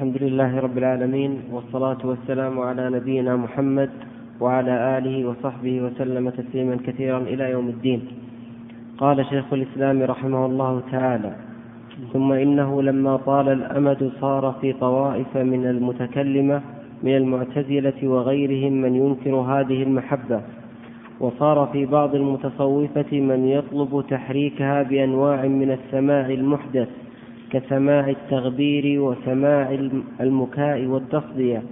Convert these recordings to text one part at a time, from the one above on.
الحمد لله رب العالمين، والصلاة والسلام على نبينا محمد وعلى آله وصحبه وسلم تسليما كثيرا إلى يوم الدين. قال شيخ الإسلام رحمه الله تعالى: ثم إنه لما طال الأمد صار في طوائف من المتكلمة من المعتزلة وغيرهم من ينكر هذه المحبة، وصار في بعض المتصوفة من يطلب تحريكها بأنواع من السماع المحدث كسماع التغبير وسماع المكاء والتصدية،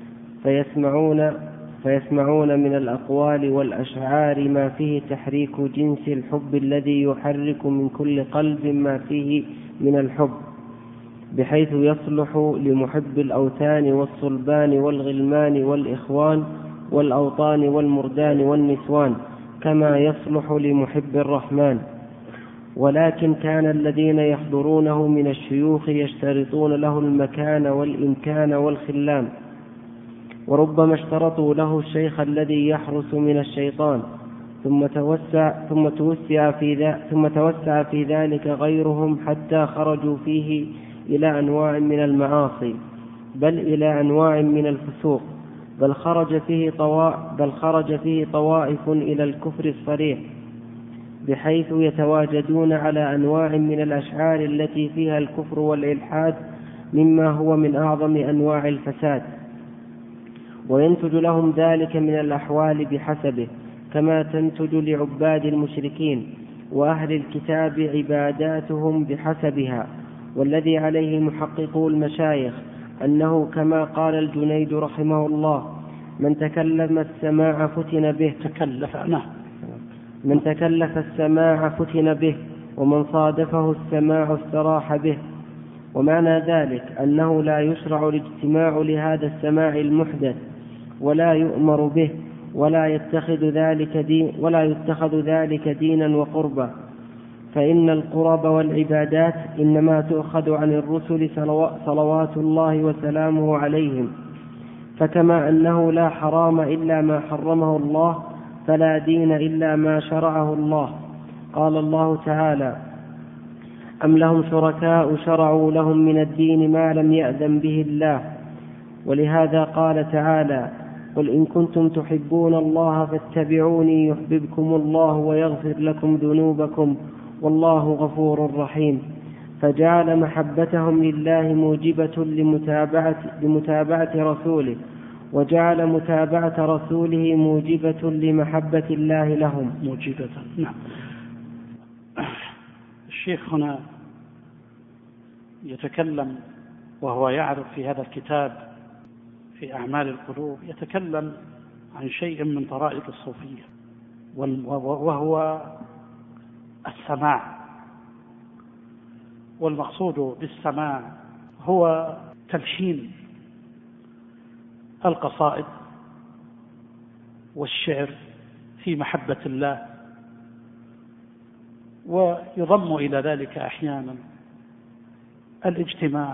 فيسمعون من الأقوال والأشعار ما فيه تحريك جنس الحب الذي يحرك من كل قلب ما فيه من الحب، بحيث يصلح لمحب الأوثان والصلبان والغلمان والإخوان والأوطان والمردان والنسوان كما يصلح لمحب الرحمن. ولكن كان الذين يحضرونه من الشيوخ يشترطون له المكان والإمكان والخلام، وربما اشترطوا له الشيخ الذي يحرس من الشيطان، ثم توسع في ذلك غيرهم حتى خرجوا فيه إلى أنواع من المعاصي، بل إلى أنواع من الفسوق، بل خرج فيه طوائف إلى الكفر الصريح، بحيث يتواجدون على أنواع من الأشعار التي فيها الكفر والإلحاد مما هو من أعظم أنواع الفساد، وينتج لهم ذلك من الأحوال بحسبه، كما تنتج لعباد المشركين وأهل الكتاب عباداتهم بحسبها. والذي عليه محققو المشايخ أنه كما قال الجنيد رحمه الله: من تكلف السماع فتن به، ومن صادفه السماع استراح به. ومعنى ذلك أنه لا يشرع الاجتماع لهذا السماع المحدث، ولا يؤمر به، ولا يتخذ ذلك دينا وقربا، فإن القرب والعبادات إنما تؤخذ عن الرسل صلوات الله وسلامه عليهم، فكما أنه لا حرام إلا ما حرمه الله، فلا دين إلا ما شرعه الله. قال الله تعالى: أم لهم شركاء شرعوا لهم من الدين ما لم يأذن به الله. ولهذا قال تعالى: قل إن كنتم تحبون الله فاتبعوني يحببكم الله ويغفر لكم ذنوبكم والله غفور رحيم. فجعل محبتهم لله موجبة لمتابعة رسوله، وجعل متابعة رسوله موجبة لمحبة الله لهم. نعم. الشيخ هنا يتكلم وهو يعرف في هذا الكتاب في أعمال القلوب، يتكلم عن شيء من طرائق الصوفية، وهو السماع. والمقصود بالسماع هو تلحين القصائد والشعر في محبة الله، ويضم إلى ذلك أحيانا الاجتماع،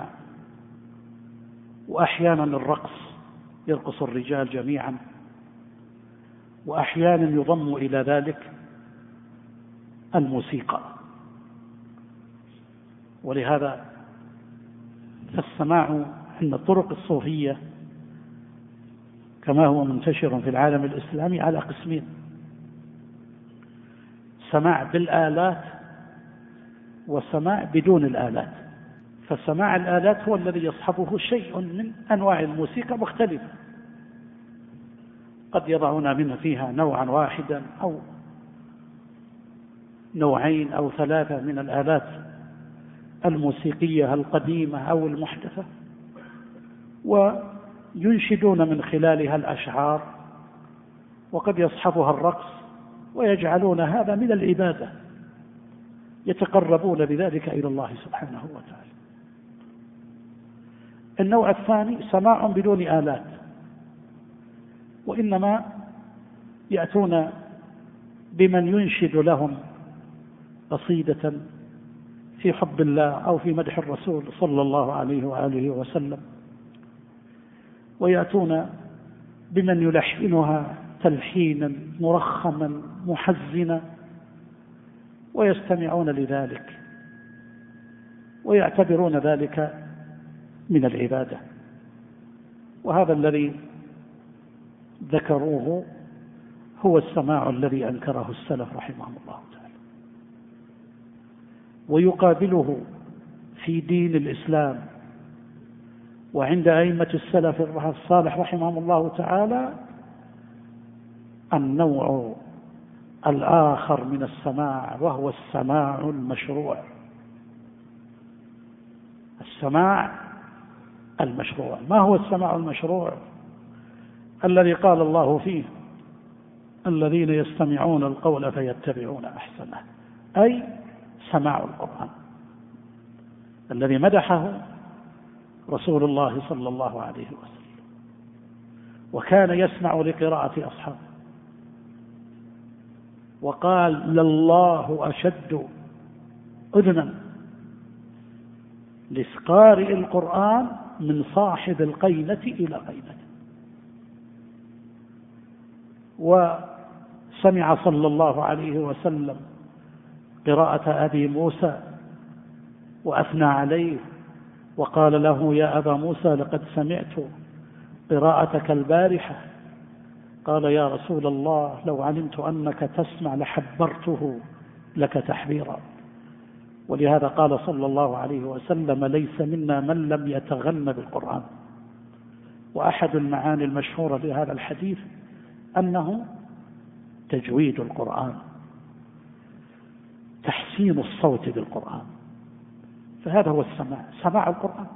وأحيانا الرقص، يرقص الرجال جميعا، وأحيانا يضم إلى ذلك الموسيقى. ولهذا فالسماع عند الطرق الصوفية كما هو منتشر في العالم الإسلامي على قسمين: سماع بالآلات وسماع بدون الآلات. فسماع الآلات هو الذي يصحبه شيء من أنواع الموسيقى مختلفة، قد يضعون منها فيها نوعا واحدا أو نوعين أو ثلاثة من الآلات الموسيقية القديمة أو المحدثة، وينشدون من خلالها الأشعار، وقد يصحبها الرقص، ويجعلون هذا من العبادة، يتقربون بذلك إلى الله سبحانه وتعالى. النوع الثاني سماع بدون آلات، وإنما يأتون بمن ينشد لهم قصيدة في حب الله أو في مدح الرسول صلى الله عليه وآله وسلم، ويأتون بمن يلحنها تلحينا مرخما محزنا، ويستمعون لذلك ويعتبرون ذلك من العبادة. وهذا الذي ذكروه هو السماع الذي أنكره السلف رحمهم الله تعالى. ويقابله في دين الإسلام وعند أئمة السلف الصالح رحمهم الله تعالى النوع الآخر من السماع، وهو السماع المشروع. السماع المشروع. ما هو السماع المشروع؟ الذي قال الله فيه: الذين يستمعون القول فيتبعون أحسنه، أي سماع القرآن الذي مدحه رسول الله صلى الله عليه وسلم، وكان يسمع لقراءة أصحابه، وقال: لله أشد أذنا لقارئ القرآن من صاحب القينة إلى قينة. وسمع صلى الله عليه وسلم قراءة أبي موسى وأثنى عليه وقال له: يا أبا موسى لقد سمعت قراءتك البارحة. قال: يا رسول الله لو علمت أنك تسمع لحبرته لك تحبيرا. ولهذا قال صلى الله عليه وسلم: ليس منا من لم يتغنى بالقرآن. وأحد المعاني المشهورة لهذا الحديث أنه تجويد القرآن، تحسين الصوت بالقرآن. فهذا هو السماع، سماع القرآن.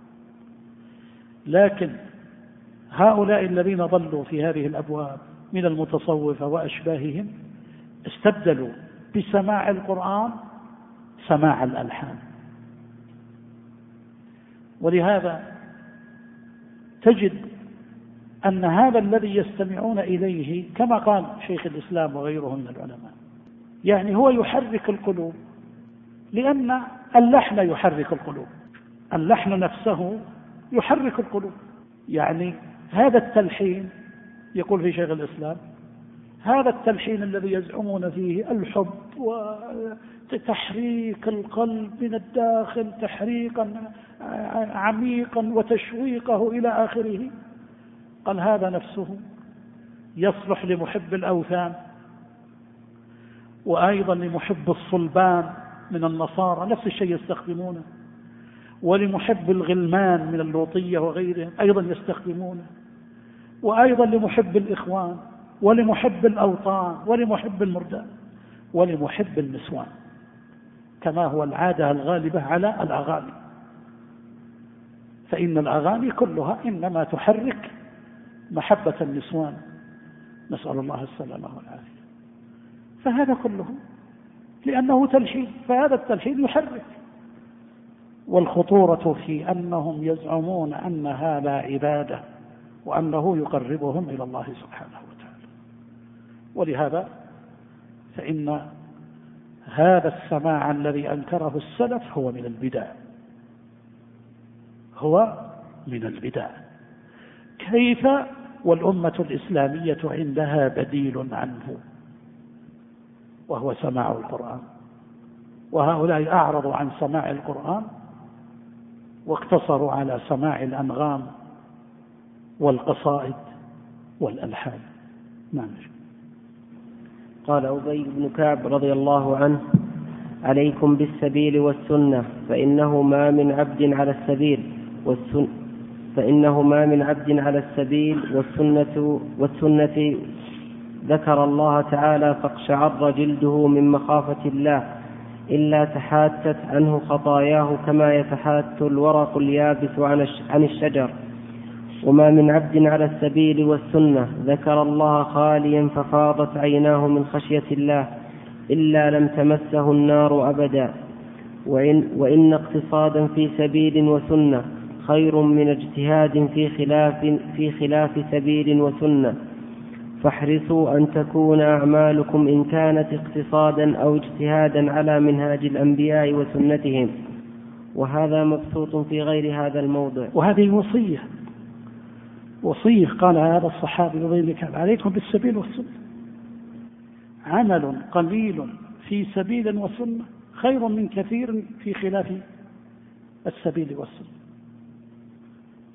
لكن هؤلاء الذين ضلوا في هذه الأبواب من المتصوفة وأشباههم استبدلوا بسماع القرآن سماع الألحان. ولهذا تجد أن هذا الذي يستمعون إليه كما قال شيخ الإسلام وغيره من العلماء، يعني هو يحرك القلوب، لأن اللحن يحرك القلوب، اللحن نفسه يحرك القلوب. يعني هذا التلحين، يقول في شيخ الإسلام: هذا التلحين الذي يزعمون فيه الحب وتحريك القلب من الداخل تحريقا عميقا وتشويقه إلى آخره، قال هذا نفسه يصلح لمحب الأوثان، وأيضا لمحب الصلبان من النصارى نفس الشيء يستخدمونه، ولمحب الغلمان من اللوطية وغيرهم أيضا يستخدمونه، وأيضا لمحب الإخوان ولمحب الأوطان ولمحب المردان ولمحب النسوان، كما هو العادة الغالبة على الأغاني. فإن الأغاني كلها إنما تحرك محبة النسوان، نسأل الله السلامة والعافية. فهذا كله لأنه تلحين، فهذا التلحين يحرك. والخطورة في أنهم يزعمون أن هذا عبادة وأنه يقربهم إلى الله سبحانه وتعالى. ولهذا فإن هذا السماع الذي أنكره السلف هو من البدع، هو من البدع. كيف والأمة الإسلامية عندها بديل عنه وهو سماع القرآن؟ وهؤلاء أعرضوا عن سماع القرآن واقتصروا على سماع الأنغام والقصائد والألحان. نعم. قال أبي بن كعب رضي الله عنه: عليكم بالسبيل والسنة، فإنه ما من عبد على السبيل والسنة ذكر الله تعالى فاقشعر جلده من مخافة الله إلا تحاتت عنه خطاياه كما يتحات الورق اليابس عن الشجر. وما من عبد على السبيل والسنة ذكر الله خاليا ففاضت عيناه من خشية الله إلا لم تمسه النار أبدا. وإن اقتصادا في سبيل وسنة خير من اجتهاد في خلاف سبيل وسنة، فاحرصوا أن تكون أعمالكم إن كانت اقتصادا أو اجتهادا على منهاج الأنبياء وسنتهم. وهذا مبسوط في غير هذا الموضع. وهذه وصية قال هذا الصحابي رضي الله عنه: عليكم بالسبيل والسنة. عمل قليل في سبيل وسنة خير من كثير في خلاف السبيل والسنة.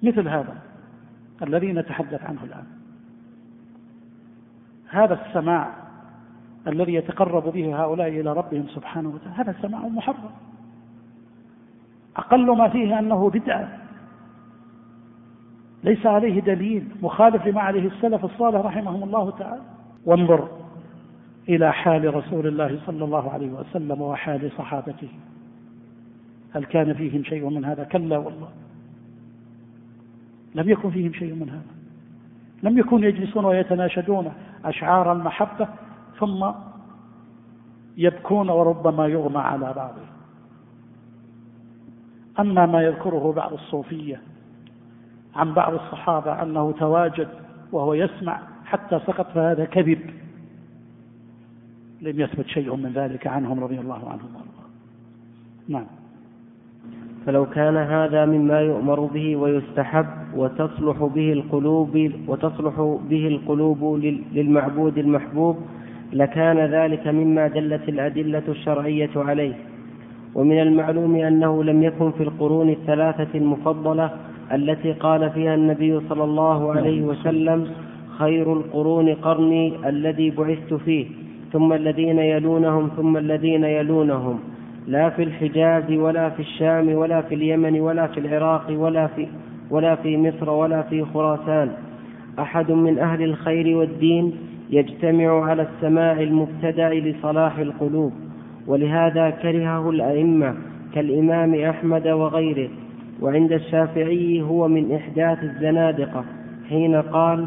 مثل هذا الذي نتحدث عنه الآن، هذا السماع الذي يتقرب به هؤلاء إلى ربهم سبحانه وتعالى، هذا سماع محرم، أقل ما فيه أنه بدعة، ليس عليه دليل، مخالف لما عليه السلف الصالح رحمهم الله تعالى. وانظر إلى حال رسول الله صلى الله عليه وسلم وحال صحابته، هل كان فيهم شيء من هذا؟ كلا والله، لم يكن فيهم شيء من هذا، لم يكونوا يجلسون ويتناشدون أشعار المحبة ثم يبكون وربما يغمى على بعضهم. أما ما يذكره بعض الصوفية عن بعض الصحابة أنه تواجد وهو يسمع حتى سقط، فهذا كذب، لم يثبت شيء من ذلك عنهم رضي الله عنهم وارضاهم. نعم. فلو كان هذا مما يؤمر به ويستحب وتصلح به القلوب للمعبود المحبوب لكان ذلك مما دلت الأدلة الشرعية عليه. ومن المعلوم أنه لم يكن في القرون الثلاثة المفضلة التي قال فيها النبي صلى الله عليه وسلم: خير القرون قرني الذي بعثت فيه ثم الذين يلونهم ثم الذين يلونهم، لا في الحجاز ولا في الشام ولا في اليمن ولا في العراق ولا في مصر ولا في خراسان أحد من أهل الخير والدين يجتمع على السماع المبتدأ لصلاح القلوب. ولهذا كرهه الأئمة كالإمام أحمد وغيره. وعند الشافعي هو من إحداث الزنادقة حين قال: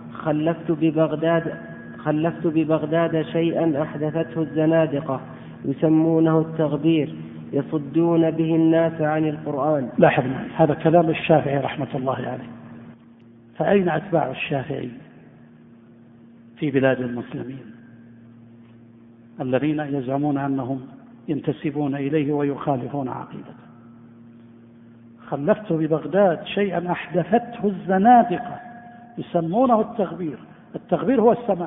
خلفت ببغداد شيئا أحدثته الزنادقة يسمونه التغبير يصدون به الناس عن القرآن. لاحظ، هذا كلام الشافعي رحمة الله عليه. فأين أتباع الشافعي في بلاد المسلمين الذين يزعمون أنهم ينتسبون إليه ويخالفون عقيدته؟ خلفت ببغداد شيئا أحدثته الزنادقة يسمونه التغبير. التغبير هو السماع،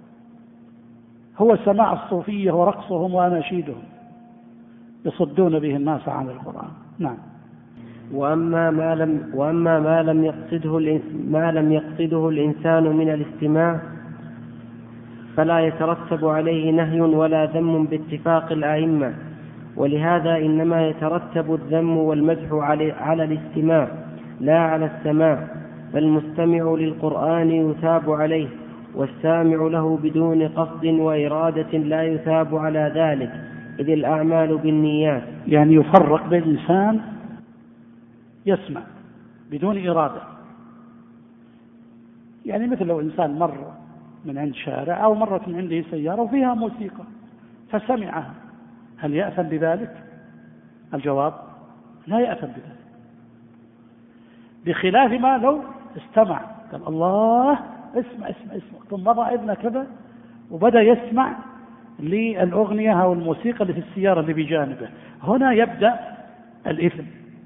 هو سماع الصوفية ورقصهم وأناشيدهم يصدون به الناس عن القرآن. نعم. وأما ما لم يقصده الإنسان من الاستماع فلا يترتب عليه نهي ولا ذم باتفاق الأئمة. ولهذا إنما يترتب الذم والمدح على الاستماع لا على السماع. فالمستمع للقرآن يثاب عليه، والسامع له بدون قصد وإرادة لا يثاب على ذلك، إذ الأعمال بالنيات. يعني يفرق بين الإنسان يسمع بدون إرادة، يعني مثل لو إنسان مر من عند شارع أو مرت من عنده سيارة وفيها موسيقى فسمعها، هل يأثم بذلك؟ الجواب: لا يأثم بذلك، بخلاف ما لو استمع قال: الله اسمع اسمع اسمع، ثم وضع إذنه كذا وبدأ يسمع للأغنية أو الموسيقى اللي في السيارة اللي بجانبه، هنا يبدأ الإثم.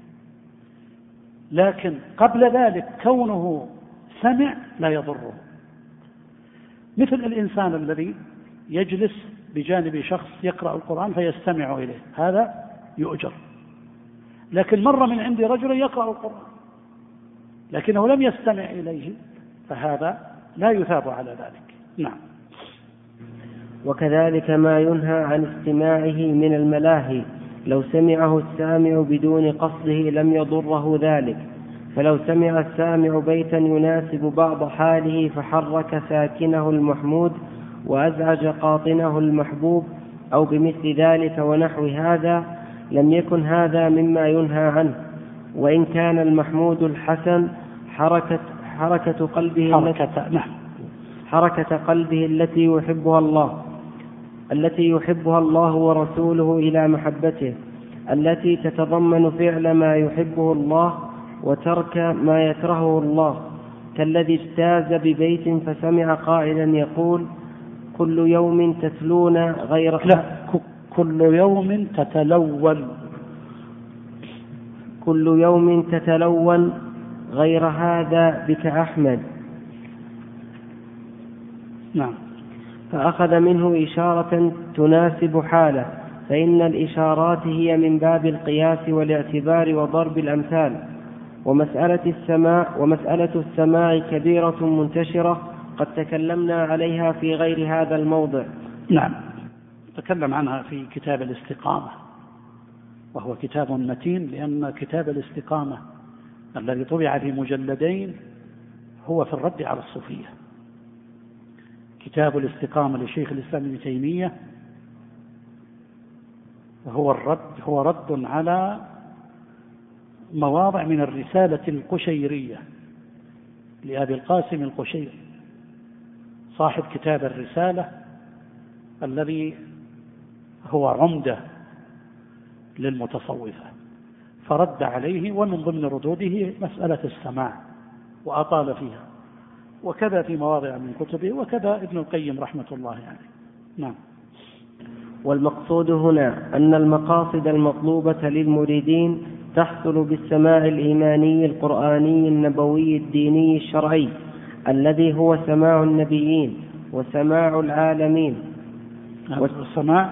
لكن قبل ذلك كونه سمع لا يضره. مثل الإنسان الذي يجلس بجانب شخص يقرأ القرآن فيستمع إليه، هذا يؤجر. لكن مر من عند رجل يقرأ القرآن لكنه لم يستمع إليه، فهذا لا يثاب على ذلك. نعم. وكذلك ما ينهى عن استماعه من الملاهي، لو سمعه السامع بدون قصده لم يضره ذلك. فلو سمع السامع بيتا يناسب بعض حاله فحرك ساكنه المحمود وأزعج قاطنه المحبوب أو بمثل ذلك ونحو هذا، لم يكن هذا مما ينهى عنه. وإن كان المحمود الحسن حركة قلبه التي يحبها الله ورسوله إلى محبته، التي تتضمن فعل ما يحبه الله وترك ما يكرهه الله، كالذي اجتاز ببيت فسمع قائلا يقول: كل يوم تتلون غير كل يوم تتلون غير هذا بك أحمد. نعم. فأخذ منه إشارة تناسب حاله، فإن الإشارات هي من باب القياس والاعتبار وضرب الأمثال. ومسألة السماع كبيرة منتشرة قد تكلمنا عليها في غير هذا الموضع. نعم، تكلم عنها في كتاب الاستقامة، وهو كتاب متين، لأن كتاب الاستقامة الذي طبع في مجلدين هو في الرد على الصوفية. كتاب الاستقامة لشيخ الإسلام ابن تيمية هو رد على مواضع من الرسالة القشيرية لأبي القاسم القشيري صاحب كتاب الرسالة، الذي هو عمدة للمتصوفة، فرد عليه، ومن ضمن ردوده مسألة السماع وأطال فيها، وكذا في مواضع من كتبه، وكذا ابن القيم رحمة الله عليه. نعم. والمقصود هنا أن المقاصد المطلوبة للمريدين تحصل بالسماع الإيماني القرآني النبوي الديني الشرعي، الذي هو سماع النبيين وسماع العالمين، والسماع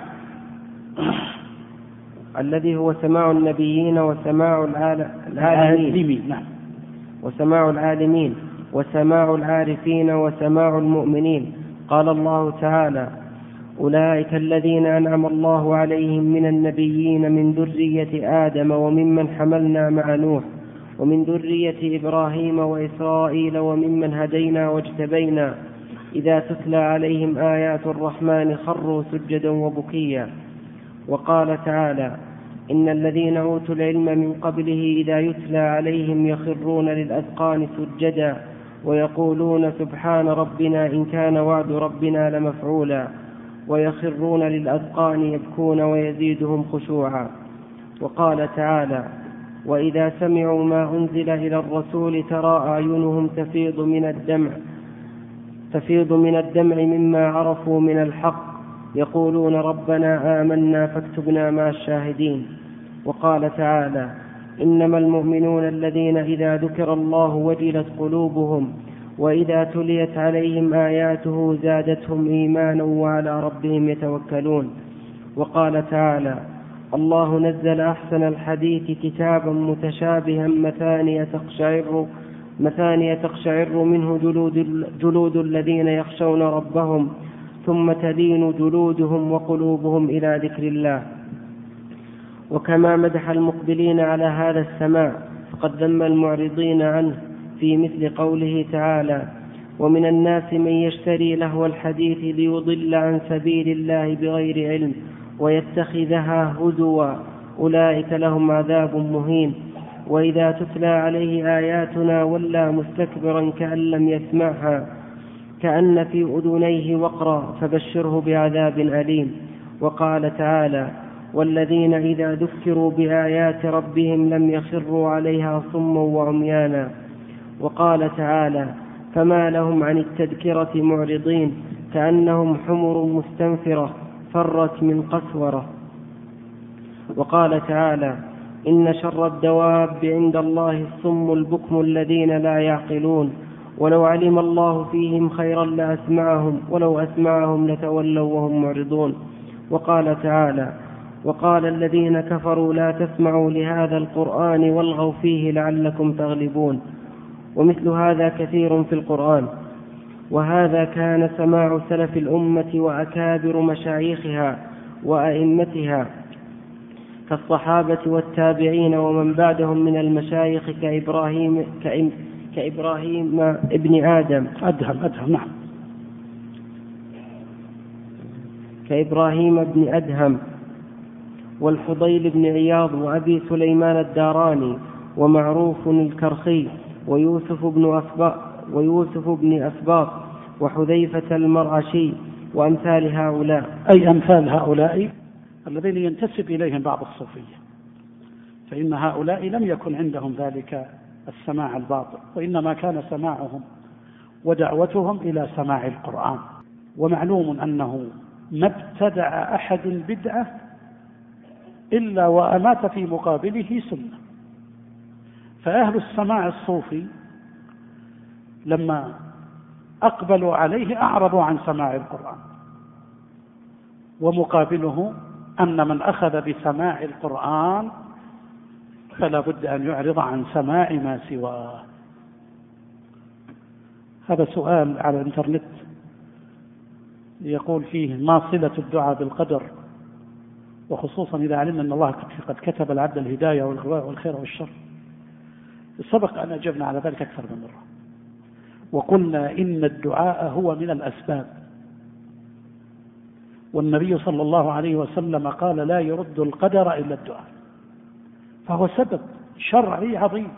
الذي هو سماع النبيين وسماع العالمين، نعم، وسماع العالمين وسماع العارفين وسماع المؤمنين. قال الله تعالى: أولئك الذين أنعم الله عليهم من النبيين من ذرية آدم وممن حملنا مع نوح ومن ذرية إبراهيم وإسرائيل وممن هدينا واجتبينا إذا تتلى عليهم آيات الرحمن خروا سجدا وبكيا. وقال تعالى: إن الذين أوتوا العلم من قبله إذا يتلى عليهم يخرون للأذقان سجدا ويقولون سبحان ربنا إن كان وعد ربنا لمفعولا ويخرون للأذقان يبكون ويزيدهم خشوعا. وقال تعالى: وإذا سمعوا ما أنزل إلى الرسول ترى أعينهم تفيض من الدمع مما عرفوا من الحق يقولون ربنا آمنا فاكتبنا مع الشاهدين. وقال تعالى: إنما المؤمنون الذين إذا ذكر الله وجلت قلوبهم وإذا تليت عليهم آياته زادتهم إيمانا وعلى ربهم يتوكلون. وقال تعالى: الله نزل أحسن الحديث كتابا متشابها مثانية تقشعر منه جلود الذين يخشون ربهم ثم تلين جلودهم وقلوبهم إلى ذكر الله. وكما مدح المقبلين على هذا السماع فقد ذم المعرضين عنه في مثل قوله تعالى: ومن الناس من يشتري لهو الحديث ليضل عن سبيل الله بغير علم ويتخذها هزوا أولئك لهم عذاب مهين وإذا تتلى عليه آياتنا ولى مستكبرا كأن لم يسمعها كأن في أذنيه وقرا فبشره بعذاب أليم. وقال تعالى: والذين إذا ذكروا بآيات ربهم لم يخروا عليها صما وعميانا. وقال تعالى: فما لهم عن التذكرة معرضين كأنهم حمر مستنفرة فرت من قسورة. وقال تعالى: إن شر الدواب عند الله الصم البكم الذين لا يعقلون ولو علم الله فيهم خيرا لأسمعهم ولو أسمعهم لتولوا وهم معرضون. وقال تعالى: وقال الذين كفروا لا تسمعوا لهذا القرآن والغوا فيه لعلكم تغلبون. ومثل هذا كثير في القرآن. وهذا كان سماع سلف الأمة وأكابر مشايخها وأئمتها كالصحابة والتابعين ومن بعدهم من المشايخ كإبراهيم ابن آدم نعم، كإبراهيم بن أدهم والفضيل بن عياض وأبي سليمان الداراني ومعروف الكرخي ويوسف بن أسباط وحذيفة المرعشي وأمثال هؤلاء، أي أمثال هؤلاء الذين ينتسب إليهم بعض الصوفية، فإن هؤلاء لم يكن عندهم ذلك السماع الباطل، وإنما كان سماعهم ودعوتهم إلى سماع القرآن. ومعلوم أنه ما ابتدع أحد بدعة إلا وأمات في مقابله سنة. فأهل السماع الصوفي لما أقبلوا عليه أعرضوا عن سماع القرآن، ومقابله أن من أخذ بسماع القرآن فلا بد أن يعرض عن سماع ما سواه. هذا سؤال على الإنترنت يقول فيه: ما صلة الدعاء بالقدر، وخصوصا إذا علمنا أن الله قد كتب العبد الهداية والخير والشر؟ سبق أن أجبنا على ذلك أكثر من مرة، وقلنا إن الدعاء هو من الأسباب، والنبي صلى الله عليه وسلم قال: لا يرد القدر إلا الدعاء، فهو سبب شرعي عظيم.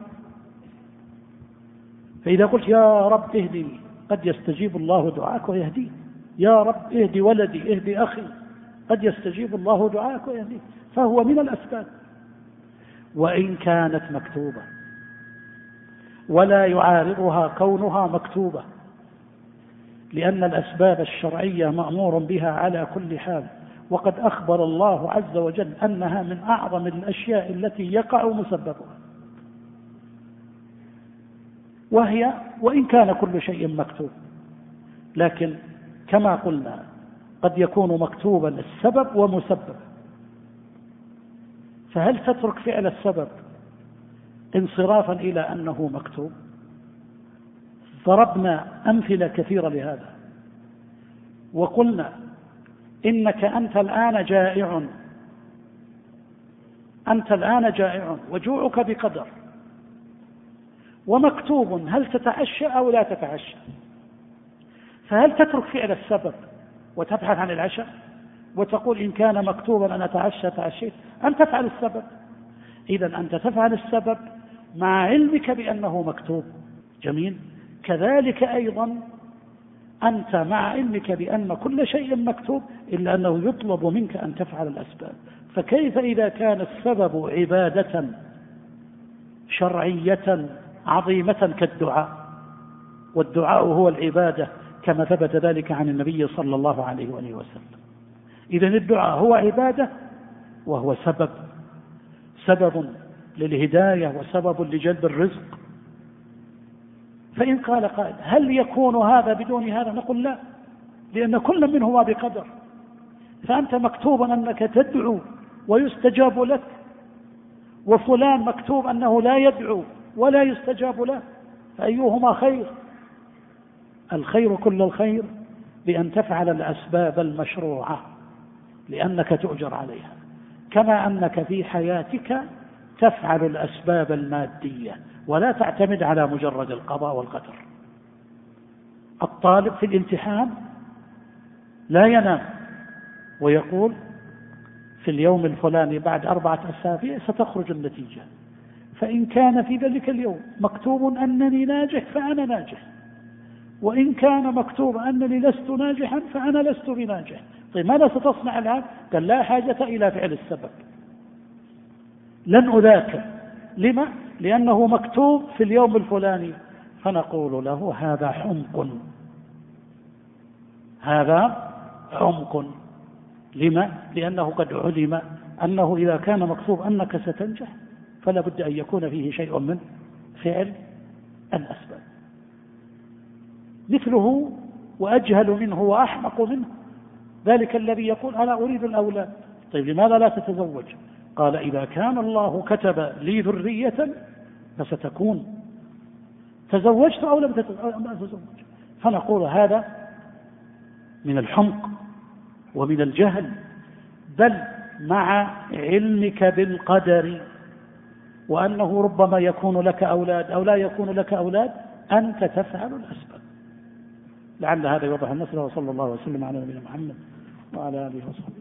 فإذا قلت يا رب اهدني، قد يستجيب الله دعاءك ويهديك. يا رب اهدي ولدي، اهدي أخي، قد يستجيب الله دعاءك ويهديك. فهو من الأسباب، وإن كانت مكتوبة، ولا يعارضها كونها مكتوبة، لأن الأسباب الشرعية مأمور بها على كل حال، وقد أخبر الله عز وجل أنها من أعظم الأشياء التي يقع مسببها، وهي وإن كان كل شيء مكتوب، لكن كما قلنا قد يكون مكتوبا السبب ومسبب. فهل تترك فعل السبب انصرافا إلى أنه مكتوب؟ ضربنا أمثلة كثيرة لهذا، وقلنا إنك أنت الآن جائع وجوعك بقدر ومكتوب هل تتعشى أو لا تتعشى، فهل تترك فعل السبب وتبحث عن العشاء وتقول إن كان مكتوبا أن أتعشى تعشيت، أم تفعل السبب؟ إذن أنت تفعل السبب مع علمك بأنه مكتوب. جميل. كذلك أيضا أنت مع علمك بأن كل شيء مكتوب، إلا أنه يطلب منك أن تفعل الأسباب. فكيف إذا كان السبب عبادة شرعية عظيمة كالدعاء، والدعاء هو العبادة كما ثبت ذلك عن النبي صلى الله عليه وآله وسلم. إذن الدعاء هو عبادة، وهو سبب للهداية وسبب لجلب الرزق. فإن قال قائل: هل يكون هذا بدون هذا؟ نقول لا، لأن كل منهما بقدر. فأنت مكتوب أنك تدعو ويستجاب لك، وفلان مكتوب أنه لا يدعو ولا يستجاب له، فأيهما خير؟ الخير كل الخير بأن تفعل الأسباب المشروعة، لأنك تؤجر عليها، كما أنك في حياتك تفعل الأسباب المادية ولا تعتمد على مجرد القضاء والقدر. الطالب في الامتحان لا ينام ويقول في اليوم الفلاني بعد 4 أسابيع ستخرج النتيجة، فإن كان في ذلك اليوم مكتوب أنني ناجح فأنا ناجح، وإن كان مكتوب أنني لست ناجحا فأنا لست بناجح. طيب ماذا ستصنع الآن؟ قال: لا حاجة إلى فعل السبب، لن أذاكر. لما؟ لأنه مكتوب في اليوم الفلاني. فنقول له: هذا حمق. لما؟ لأنه قد علم أنه إذا كان مكتوب أنك ستنجح فلا بد أن يكون فيه شيء من فعل الأسباب. مثله وأجهل منه وأحمق منه ذلك الذي يقول: أنا أريد الأولاد. طيب لماذا لا تتزوج؟ قال: إذا كان الله كتب لي ذرية فستكون. تزوجت أو لم تتزوج؟ فنقول هذا من الحمق ومن الجهل، بل مع علمك بالقدر وأنه ربما يكون لك أولاد أو لا يكون لك أولاد، أنت تفعل الأسباب. لعل هذا يوضح المسألة. وصلى الله وسلم على نبينا محمد وعلى آله وصحبه.